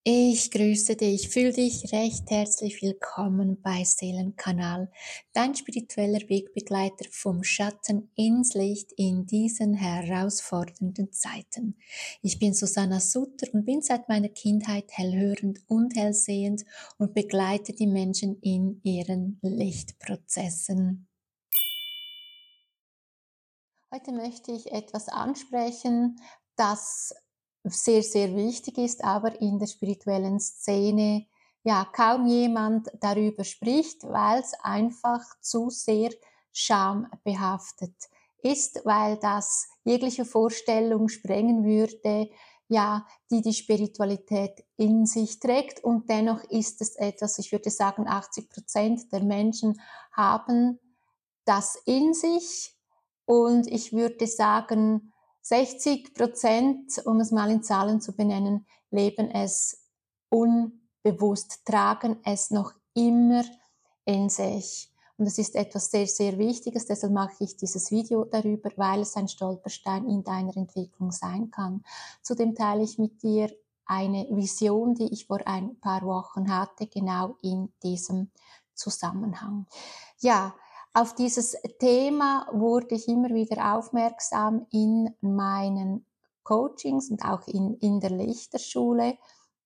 Ich grüße dich, fühl dich recht herzlich willkommen bei Seelenkanal, dein spiritueller Wegbegleiter vom Schatten ins Licht in diesen herausfordernden Zeiten. Ich bin Susanna Sutter und bin seit meiner Kindheit hellhörend und hellsehend und begleite die Menschen in ihren Lichtprozessen. Heute möchte ich etwas ansprechen, das sehr, sehr wichtig ist, aber in der spirituellen Szene ja kaum jemand darüber spricht, weil es einfach zu sehr schambehaftet ist, weil das jegliche Vorstellung sprengen würde, ja, die Spiritualität in sich trägt. Und dennoch ist es etwas, ich würde sagen, 80% der Menschen haben das in sich, und ich würde sagen, 60%, um es mal in Zahlen zu benennen, leben es unbewusst, tragen es noch immer in sich. Und es ist etwas sehr, sehr Wichtiges, deshalb mache ich dieses Video darüber, weil es ein Stolperstein in deiner Entwicklung sein kann. Zudem teile ich mit dir eine Vision, die ich vor ein paar Wochen hatte, genau in diesem Zusammenhang. Ja, auf dieses Thema wurde ich immer wieder aufmerksam in meinen Coachings und auch in der Lichterschule.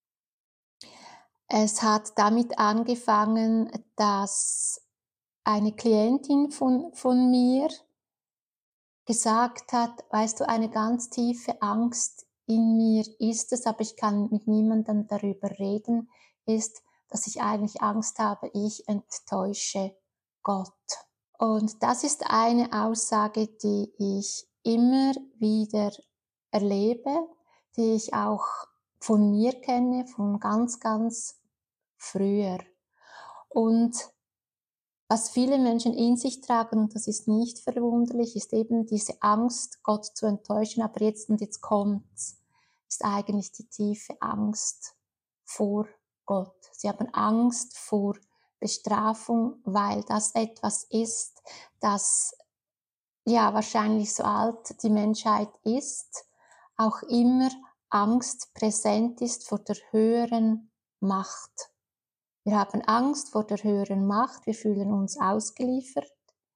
Es hat damit angefangen, dass eine Klientin von mir gesagt hat, weißt du, eine ganz tiefe Angst in mir ist es, aber ich kann mit niemandem darüber reden, ist, dass ich eigentlich Angst habe, ich enttäusche Gott. Und das ist eine Aussage, die ich immer wieder erlebe, die ich auch von mir kenne, von ganz, ganz früher. Und was viele Menschen in sich tragen, und das ist nicht verwunderlich, ist eben diese Angst, Gott zu enttäuschen. Aber jetzt kommt's, ist eigentlich die tiefe Angst vor Gott. Sie haben Angst vor Bestrafung, weil das etwas ist, das ja wahrscheinlich so alt die Menschheit ist, auch immer Angst präsent ist vor der höheren Macht. Wir haben Angst vor der höheren Macht, wir fühlen uns ausgeliefert.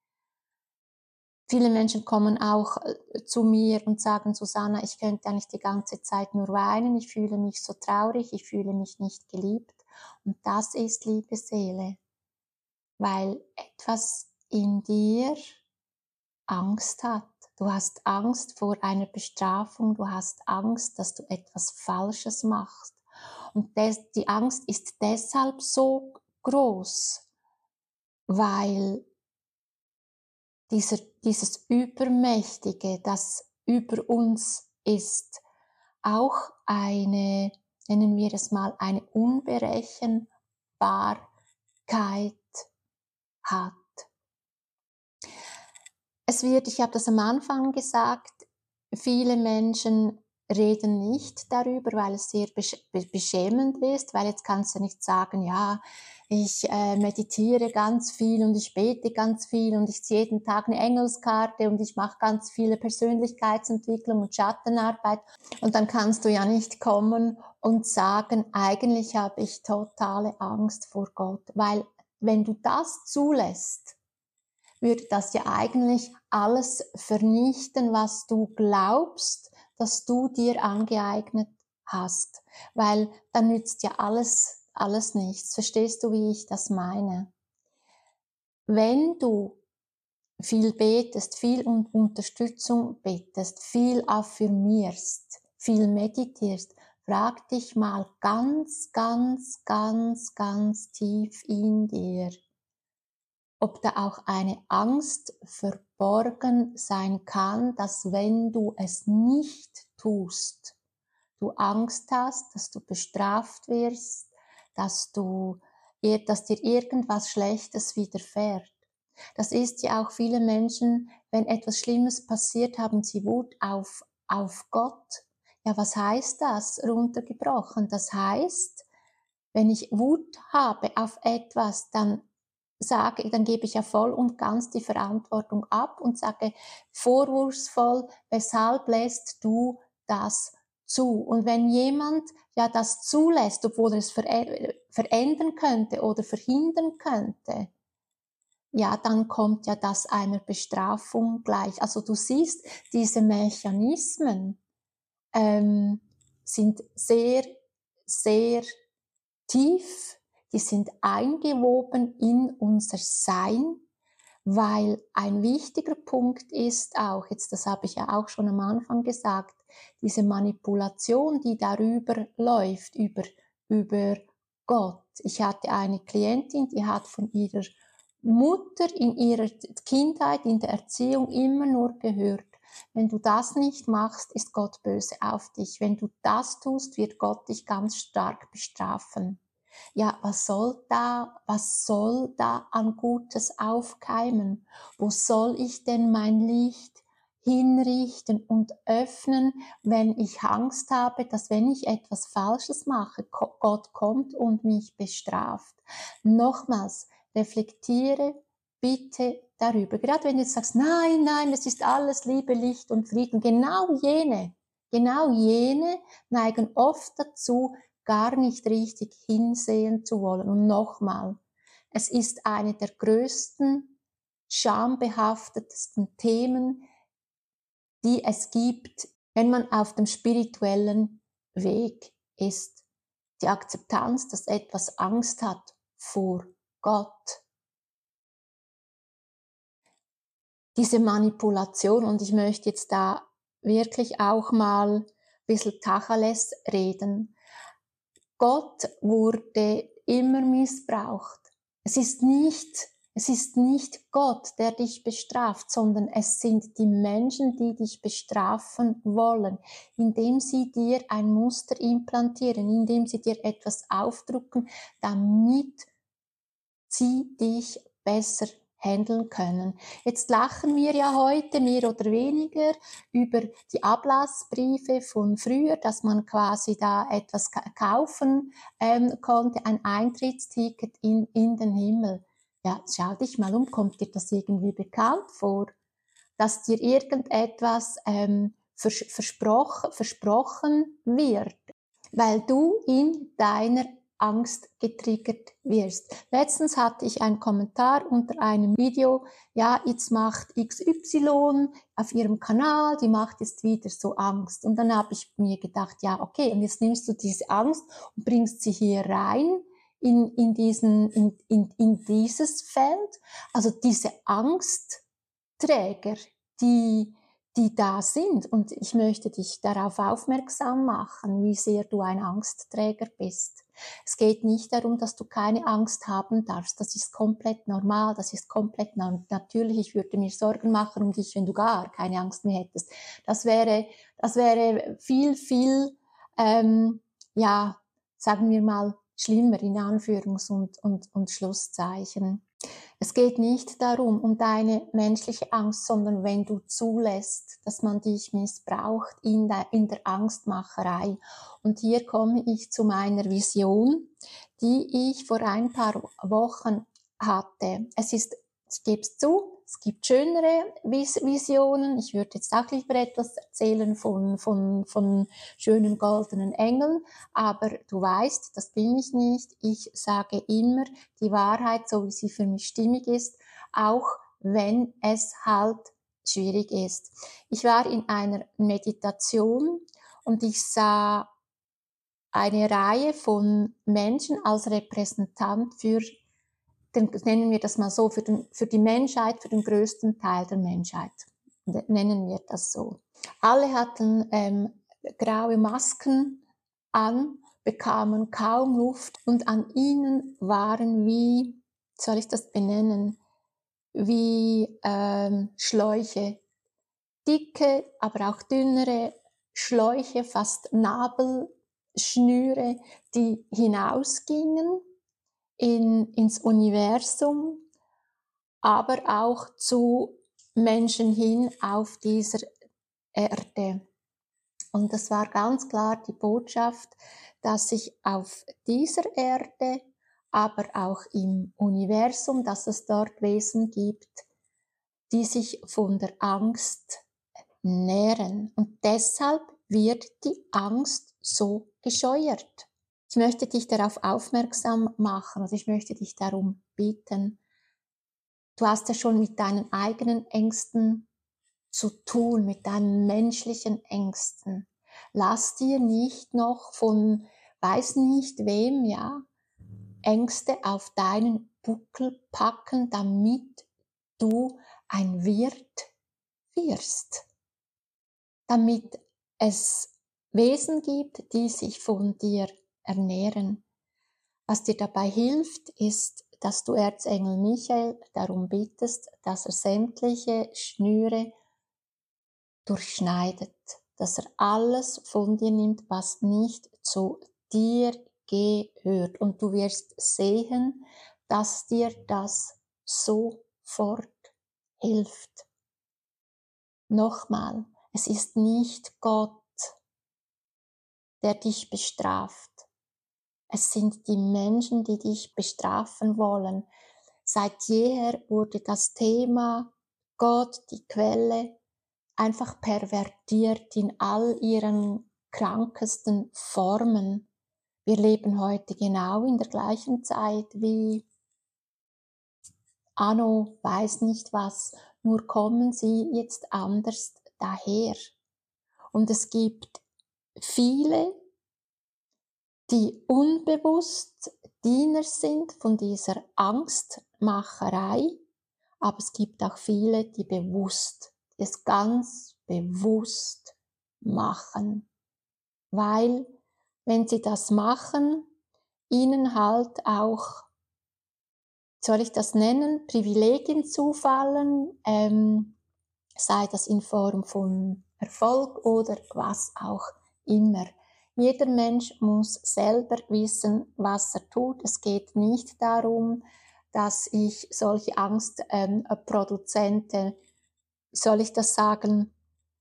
Viele Menschen kommen auch zu mir und sagen, Susanna, ich könnte eigentlich die ganze Zeit nur weinen, ich fühle mich so traurig, ich fühle mich nicht geliebt. Und das ist, liebe Seele, weil etwas in dir Angst hat. Du hast Angst vor einer Bestrafung, du hast Angst, dass du etwas Falsches machst. Und die Angst ist deshalb so groß, weil dieses Übermächtige, das über uns ist, auch eine, nennen wir es mal, eine Unberechenbarkeit hat. Ich habe das am Anfang gesagt, viele Menschen reden nicht darüber, weil es sehr beschämend ist, weil jetzt kannst du nicht sagen, ja, ich meditiere ganz viel und ich bete ganz viel und ich ziehe jeden Tag eine Engelskarte und ich mache ganz viele Persönlichkeitsentwicklung und Schattenarbeit, und dann kannst du ja nicht kommen und sagen, eigentlich habe ich totale Angst vor Gott, weil wenn du das zulässt, würde das ja eigentlich alles vernichten, was du glaubst, dass du dir angeeignet hast. Weil dann nützt ja alles nichts. Verstehst du, wie ich das meine? Wenn du viel betest, viel um Unterstützung betest, viel affirmierst, viel meditierst, frag dich mal ganz, ganz, ganz, ganz tief in dir, ob da auch eine Angst verborgen sein kann, dass wenn du es nicht tust, du Angst hast, dass du bestraft wirst, dass dir irgendwas Schlechtes widerfährt. Das ist ja auch viele Menschen, wenn etwas Schlimmes passiert, haben sie Wut auf Gott. Ja, was heißt das runtergebrochen? Das heißt, wenn ich Wut habe auf etwas, dann gebe ich ja voll und ganz die Verantwortung ab und sage vorwurfsvoll, weshalb lässt du das zu. Und wenn jemand ja das zulässt, obwohl er es verändern könnte oder verhindern könnte, ja, dann kommt ja das einer Bestrafung gleich. Also du siehst, diese Mechanismen sind sehr, sehr tief, die sind eingewoben in unser Sein, weil ein wichtiger Punkt ist auch, jetzt das habe ich ja auch schon am Anfang gesagt, diese Manipulation, die darüber läuft, über Gott. Ich hatte eine Klientin, die hat von ihrer Mutter in ihrer Kindheit, in der Erziehung immer nur gehört, wenn du das nicht machst, ist Gott böse auf dich. Wenn du das tust, wird Gott dich ganz stark bestrafen. Ja, was soll da an Gutes aufkeimen? Wo soll ich denn mein Licht hinrichten und öffnen, wenn ich Angst habe, dass wenn ich etwas Falsches mache, Gott kommt und mich bestraft? Nochmals, reflektiere bitte darüber. Gerade wenn du jetzt sagst, nein, nein, es ist alles Liebe, Licht und Frieden. Genau jene neigen oft dazu, gar nicht richtig hinsehen zu wollen. Und nochmal, es ist eine der größten, schambehaftetesten Themen, die es gibt, wenn man auf dem spirituellen Weg ist. Die Akzeptanz, dass etwas Angst hat vor Gott. Diese Manipulation, und ich möchte jetzt da wirklich auch mal ein bisschen Tacheles reden. Gott wurde immer missbraucht. Es ist nicht Gott, der dich bestraft, sondern es sind die Menschen, die dich bestrafen wollen, indem sie dir ein Muster implantieren, indem sie dir etwas aufdrucken, damit sie dich besser handeln können. Jetzt lachen wir ja heute mehr oder weniger über die Ablassbriefe von früher, dass man quasi da etwas kaufen konnte, ein Eintrittsticket in den Himmel. Ja, schau dich mal um, kommt dir das irgendwie bekannt vor, dass dir irgendetwas versprochen wird, weil du in deiner Angst getriggert wirst. Letztens hatte ich einen Kommentar unter einem Video, ja, jetzt macht XY auf ihrem Kanal, die macht jetzt wieder so Angst. Und dann habe ich mir gedacht, ja, okay, und jetzt nimmst du diese Angst und bringst sie hier rein in dieses Feld. Also diese Angstträger, die da sind. Und ich möchte dich darauf aufmerksam machen, wie sehr du ein Angstträger bist. Es geht nicht darum, dass du keine Angst haben darfst. Das ist komplett normal, das ist komplett natürlich. Ich würde mir Sorgen machen um dich, wenn du gar keine Angst mehr hättest. Das wäre viel, ja, sagen wir mal, schlimmer in Anführungs- und Schlusszeichen. Es geht nicht darum, um deine menschliche Angst, sondern wenn du zulässt, dass man dich missbraucht in der Angstmacherei. Und hier komme ich zu meiner Vision, die ich vor ein paar Wochen hatte. Ich gebe es zu, es gibt schönere Visionen. Ich würde jetzt auch lieber etwas erzählen von schönen goldenen Engeln, aber du weißt, das bin ich nicht. Ich sage immer die Wahrheit, so wie sie für mich stimmig ist, auch wenn es halt schwierig ist. Ich war in einer Meditation und ich sah eine Reihe von Menschen als Repräsentant nennen wir das mal so, für die Menschheit, für den größten Teil der Menschheit. Nennen wir das so. Alle hatten graue Masken an, bekamen kaum Luft und an ihnen waren wie, soll ich das benennen, wie Schläuche. Dicke, aber auch dünnere Schläuche, fast Nabelschnüre, die hinausgingen ins Universum, aber auch zu Menschen hin auf dieser Erde. Und das war ganz klar die Botschaft, dass sich auf dieser Erde, aber auch im Universum, dass es dort Wesen gibt, die sich von der Angst nähren. Und deshalb wird die Angst so gescheuert. Ich möchte dich darauf aufmerksam machen, also ich möchte dich darum bitten. Du hast ja schon mit deinen eigenen Ängsten zu tun, mit deinen menschlichen Ängsten. Lass dir nicht noch von weiß nicht wem, ja, Ängste auf deinen Buckel packen, damit du ein Wirt wirst. Damit es Wesen gibt, die sich von dir ernähren. Was dir dabei hilft, ist, dass du Erzengel Michael darum bittest, dass er sämtliche Schnüre durchschneidet, dass er alles von dir nimmt, was nicht zu dir gehört. Und du wirst sehen, dass dir das sofort hilft. Nochmal, es ist nicht Gott, der dich bestraft. Es sind die Menschen, die dich bestrafen wollen. Seit jeher wurde das Thema Gott, die Quelle, einfach pervertiert in all ihren krankesten Formen. Wir leben heute genau in der gleichen Zeit wie anno weiß nicht was, nur kommen sie jetzt anders daher. Und es gibt viele, die unbewusst Diener sind von dieser Angstmacherei, aber es gibt auch viele, die bewusst, es ganz bewusst machen, weil wenn sie das machen, ihnen halt auch, soll ich das nennen, Privilegien zufallen, sei das in Form von Erfolg oder was auch immer. Jeder Mensch muss selber wissen, was er tut. Es geht nicht darum, dass ich solche Angstproduzenten, soll ich das sagen,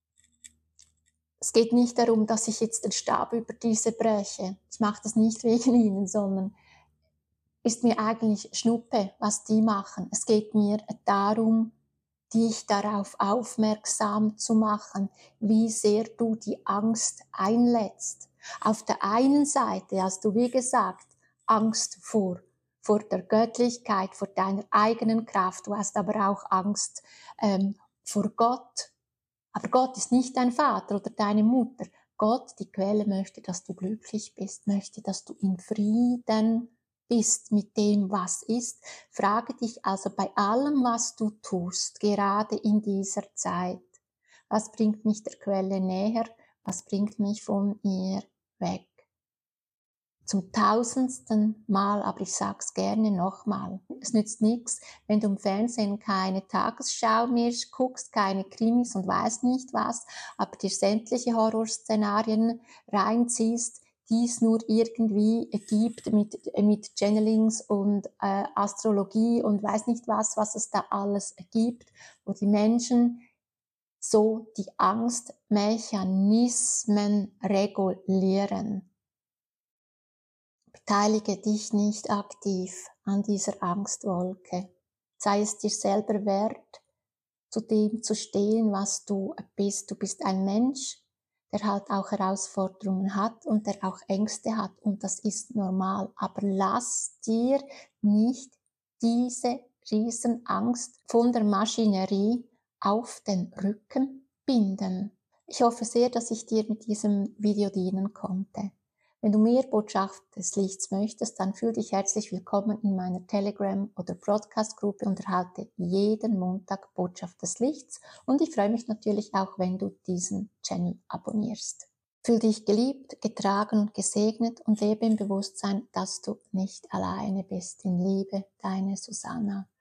es geht nicht darum, dass ich jetzt den Stab über diese breche. Ich mache das nicht wegen ihnen, sondern ist mir eigentlich Schnuppe, was die machen. Es geht mir darum, dich darauf aufmerksam zu machen, wie sehr du die Angst einlädst. Auf der einen Seite hast du, wie gesagt, Angst vor der Göttlichkeit, vor deiner eigenen Kraft. Du hast aber auch Angst vor Gott. Aber Gott ist nicht dein Vater oder deine Mutter. Gott, die Quelle, möchte, dass du glücklich bist, möchte, dass du in Frieden bist mit dem, was ist. Frage dich also bei allem, was du tust, gerade in dieser Zeit, was bringt mich der Quelle näher, was bringt mich von ihr weg? Zum tausendsten Mal, aber ich sag's gerne nochmal. Es nützt nichts, wenn du im Fernsehen keine Tagesschau mehr guckst, keine Krimis und weiß nicht was, aber dir sämtliche Horrorszenarien reinziehst, die es nur irgendwie gibt mit Channelings und Astrologie und weiß nicht was es da alles gibt, wo die Menschen so die Angstmechanismen regulieren. Beteilige dich nicht aktiv an dieser Angstwolke. Sei es dir selber wert, zu dem zu stehen, was du bist. Du bist ein Mensch, der halt auch Herausforderungen hat und der auch Ängste hat. Und das ist normal. Aber lass dir nicht diese Riesenangst von der Maschinerie auf den Rücken binden. Ich hoffe sehr, dass ich dir mit diesem Video dienen konnte. Wenn du mehr Botschaft des Lichts möchtest, dann fühl dich herzlich willkommen in meiner Telegram- oder Broadcast-Gruppe und erhalte jeden Montag Botschaft des Lichts. Und ich freue mich natürlich auch, wenn du diesen Channel abonnierst. Fühl dich geliebt, getragen und gesegnet und lebe im Bewusstsein, dass du nicht alleine bist. In Liebe, deine Susanna.